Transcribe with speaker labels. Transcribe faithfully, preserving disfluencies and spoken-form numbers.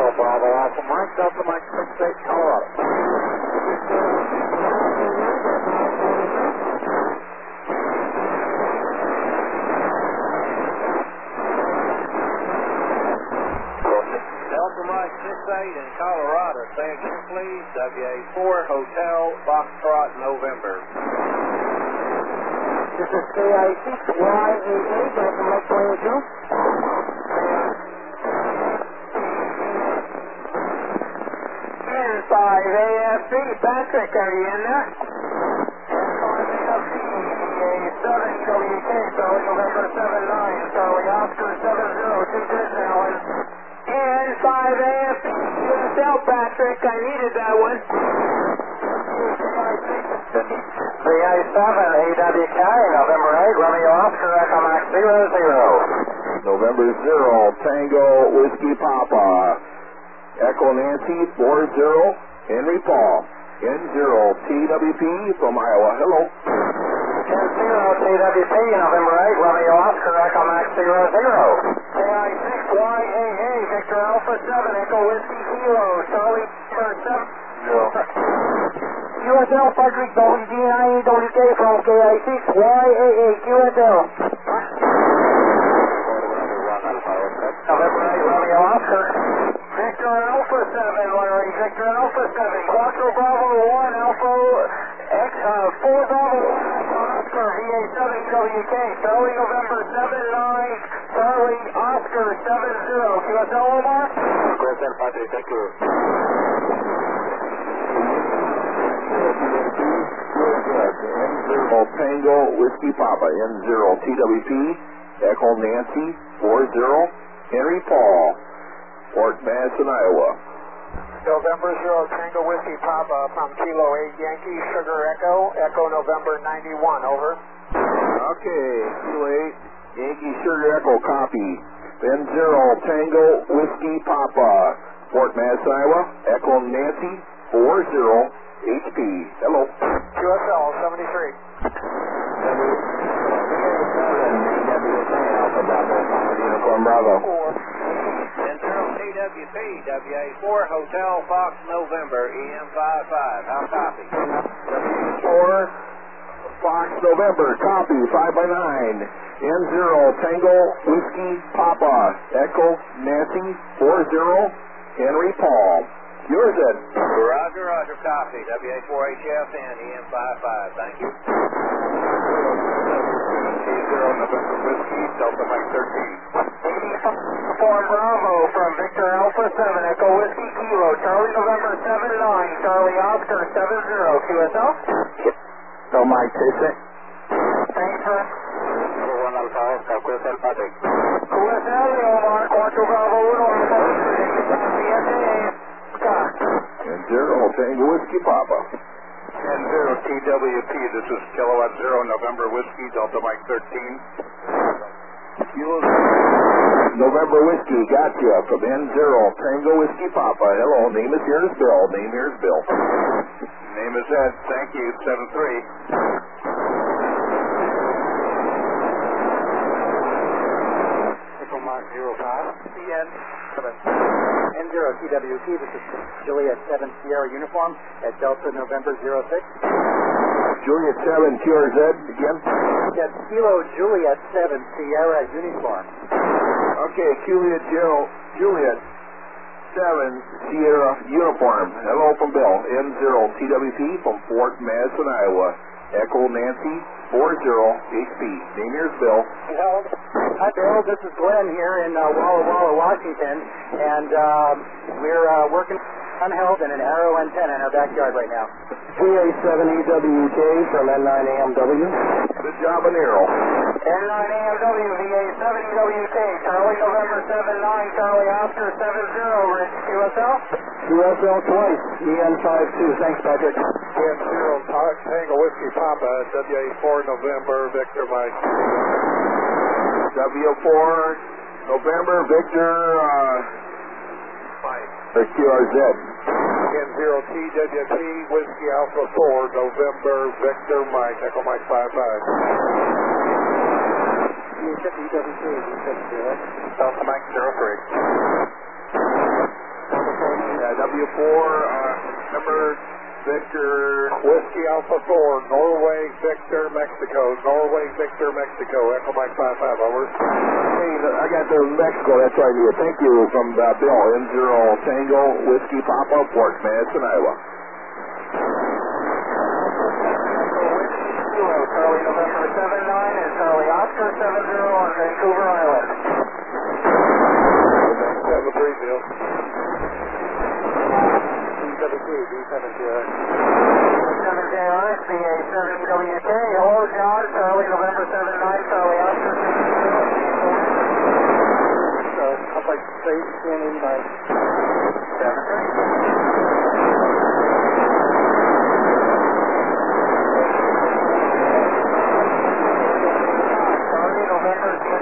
Speaker 1: Bravo Alpha Mike, Delta Mike six eight, Colorado.
Speaker 2: Delta Mike six eight in Colorado. Say again, please. W A four Hotel Foxtrot November.
Speaker 1: This is K I six Y A A, Delta Mike twenty-two.
Speaker 2: N five A F B, Patrick, are you in there?
Speaker 1: N five A F B, A seven W K, Charlie November seven nine, Charlie Oscar seven zero, two good now.
Speaker 2: N five A F B, U S L, Patrick, I needed that one.
Speaker 1: V A seven A W K, November eight, Romeo Oscar, Echo Max zero zero.
Speaker 3: November zero, Tango Whiskey Papa. Echo Nancy four zero, Henry Paul. N zero T W P from Iowa. Hello.
Speaker 1: N zero T W P, November eight, Romeo Oscar, Echo Max zero zero. K I six Y A A, Victor Alpha seven, Echo Whiskey Kilo, Charlie seven zero. U S L, Frederick W G nine E W K from K I six Y A A, Q S L. November eight, Romeo Oscar. Victor Alpha seven, Larry, Victor Alpha seven, Quattro Bravo one, Alpha X, uh, four Bravo one, Alpha Oscar, V A seven W K, Charlie November seven nine, Charlie Oscar seven zero, Q S L Omar?
Speaker 2: Q S L, Patrick, thank you.
Speaker 3: N zero Tango Whiskey Papa. N zero T W P. Echo Nancy four zero, Henry Paul. Fort Madison, Iowa.
Speaker 1: November zero, Tango Whiskey Papa from Kilo eight Yankee, Sugar Echo, Echo November ninety-one, over.
Speaker 3: Okay, Kilo eight, Yankee Sugar Echo, copy. N zero, Tango Whiskey Papa, Fort Madison, Iowa, Echo Nancy, four zero, H P. Hello.
Speaker 1: Q S L seventy-three.
Speaker 3: Uniform Bravo.
Speaker 2: N zero T W P, W A four Hotel Fox November, E M five five. How copy?
Speaker 3: W four Fox November, copy, five by nine. N zero Tango Whiskey Papa, Echo Nancy, four zero, Henry Paul. Yours, Ed.
Speaker 2: Roger, roger, copy. W A four H F and E M five five. Thank you.
Speaker 3: zero November Whiskey, Delta Mike thirteen.
Speaker 1: Four Bravo from Victor Alpha seven, Echo Whiskey Kilo, Charlie November seven nine, Charlie Oscar seven zero, Q S L?
Speaker 3: So Mike two six.
Speaker 1: Thanks, sir.
Speaker 2: one Alpha Oscar, Q S L, Patrick.
Speaker 1: Q S L, Omar, Quattro Bravo uno, Alpha
Speaker 3: N zero Tango Whiskey Papa.
Speaker 4: N zero T W P, this is Kilowatt zero, November Whiskey, Delta Mike thirteen.
Speaker 3: Kilo November Whiskey, gotcha, from N zero Tango Whiskey Papa. Hello, name is here's Bill. Name here's Bill.
Speaker 4: Name is Ed, thank you, seven three.
Speaker 1: Echo Mark zero five, C N seven. N zero T W P, this is Juliet seven Sierra Uniform at Delta November zero six.
Speaker 3: Juliet seven, Q R Z again.
Speaker 1: At Kilo Juliet seven Sierra Uniform.
Speaker 3: Okay, Juliet Joe, Juliet seven Sierra Uniform. Hello from Bill. N zero T W P from Fort Madison, Iowa. Echo Nancy four zero H P. Name here's Bill.
Speaker 1: Hi Bill, this is Glenn here in uh, Walla Walla, Washington, and uh, we're uh, working unheld in an arrow antenna in our backyard right now.
Speaker 3: V A seven E W K from N nine A M W. Good job, an arrow.
Speaker 1: N nine A M W, V A seven E W K, Charlie November seven nine, Charlie Oscar seven zero, Rich, Q S L?
Speaker 3: Q S L twice, E N five two. Thanks, Patrick.
Speaker 4: N zero Tango Whiskey Papa, W A four November, Victor Mike.
Speaker 3: W four November, Victor, uh,
Speaker 4: Mike.
Speaker 3: or Q R Z.
Speaker 4: N zero T W P, Whiskey Alpha four, November, Victor Mike, Echo Mike five five.
Speaker 1: E W K,
Speaker 4: Delta Mike zero three.
Speaker 3: W four, uh, number Victor.
Speaker 4: Whiskey Alpha four, Norway, Victor, Mexico. Norway, Victor, Mexico. Echo Mike five five, over.
Speaker 3: Hey, I got the Mexico, that's right here. Thank you from uh, Bill, N zero Tango, Whiskey Papa, Port Madison, Iowa.
Speaker 1: Charlie November seven nine and Charlie Oscar seven zero on Vancouver Island.
Speaker 4: seven three, Bill. D seven two, D seven two.
Speaker 1: seven J I, C A seven W K. Hello, John. Charlie November seven nine, Charlie Oscar seven zero.
Speaker 4: So, up like state, standing by.
Speaker 1: seven three. November